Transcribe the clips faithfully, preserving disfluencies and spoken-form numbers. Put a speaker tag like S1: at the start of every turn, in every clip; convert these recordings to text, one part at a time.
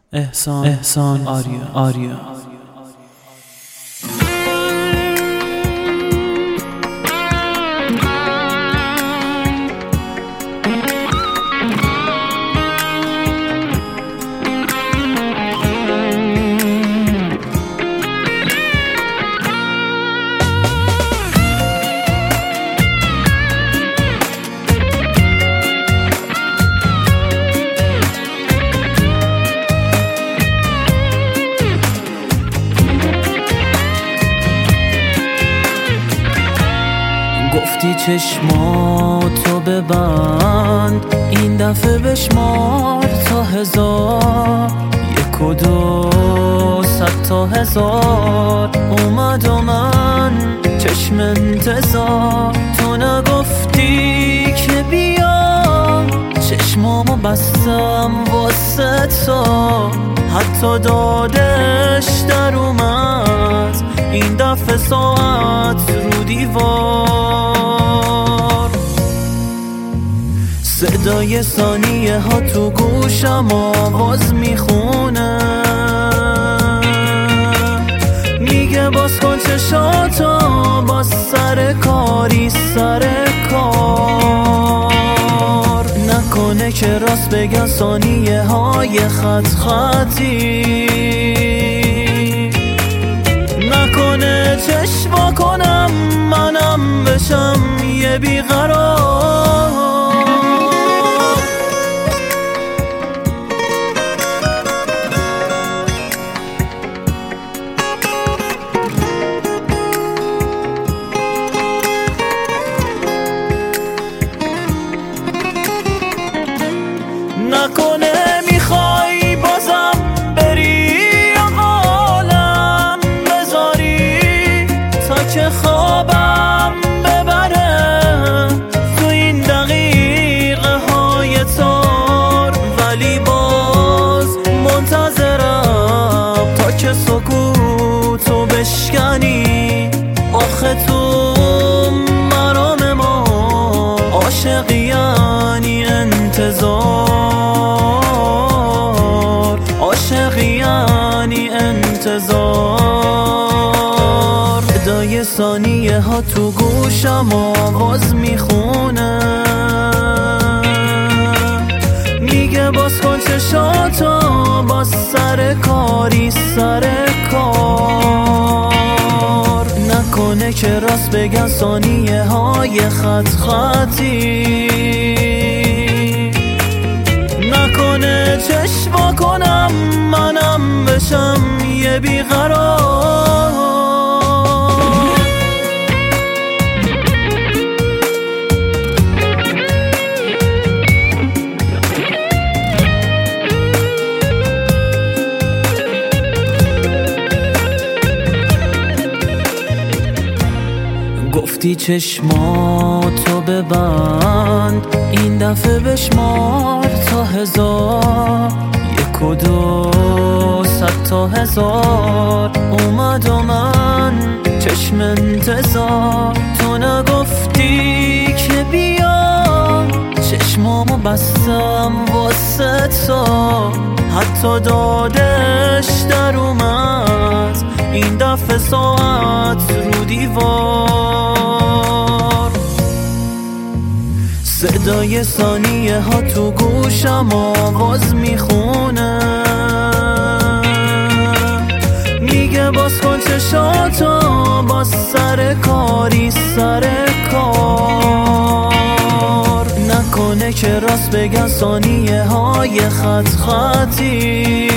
S1: احسان احسان آریا آریا گفتی چشماتو ببند، این دفعه بشمار تا هزار، یک و دو صد تا هزار. اومد و من چشم انتظار، تو نگفتی که بیا، چشمامو بستم واسه تو، حتی دادش در اومد این دفعه ساعت رو دیوار. صدای ثانیه ها تو گوشم آواز میخونه، میگه باز کن چشاتو، باز سر کاری سر کار. نکنه که راست بگن ثانیه های خط خطی، نکنه چشم کنم منم بشم یه بیقرار. نکنه میخوای بازم بری عالم بذاری تا که خوابم ببره تو این دقیقه های تار، ولی باز منتظرم تا که سکوتو بشکنی. آخه تو مرام ما عاشقی یعنی انتظار، عاشقی یعنی انتظار. صدای ثانیه ها تو گوشم آواز میخونه، میگه باز کن چشاتو، باز سر کاری سر کار. نکنه که راست بگن ثانیه های خط خطی، نکنه چشم کنم منم بشم یه بیقرار. گفتی چشماتو ببند، این دفعه بشمار تا هزار، یک و دو صد تا هزار. اومد و من چشم انتظار، تو نگفتی که بیا، چشمامو بستم واسه تو، حتی دادش در اومد این دفعه ساعت رو دیوار. صدای ثانیه ها تو گوشم آواز میخونه، میگه باز کن چشاتو، باز سر کاری سر کار. نکنه که راست بگن ثانیه های خط خطی،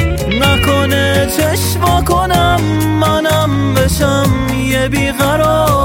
S1: نکنه چشم کنم منم بشم یه بیقرار.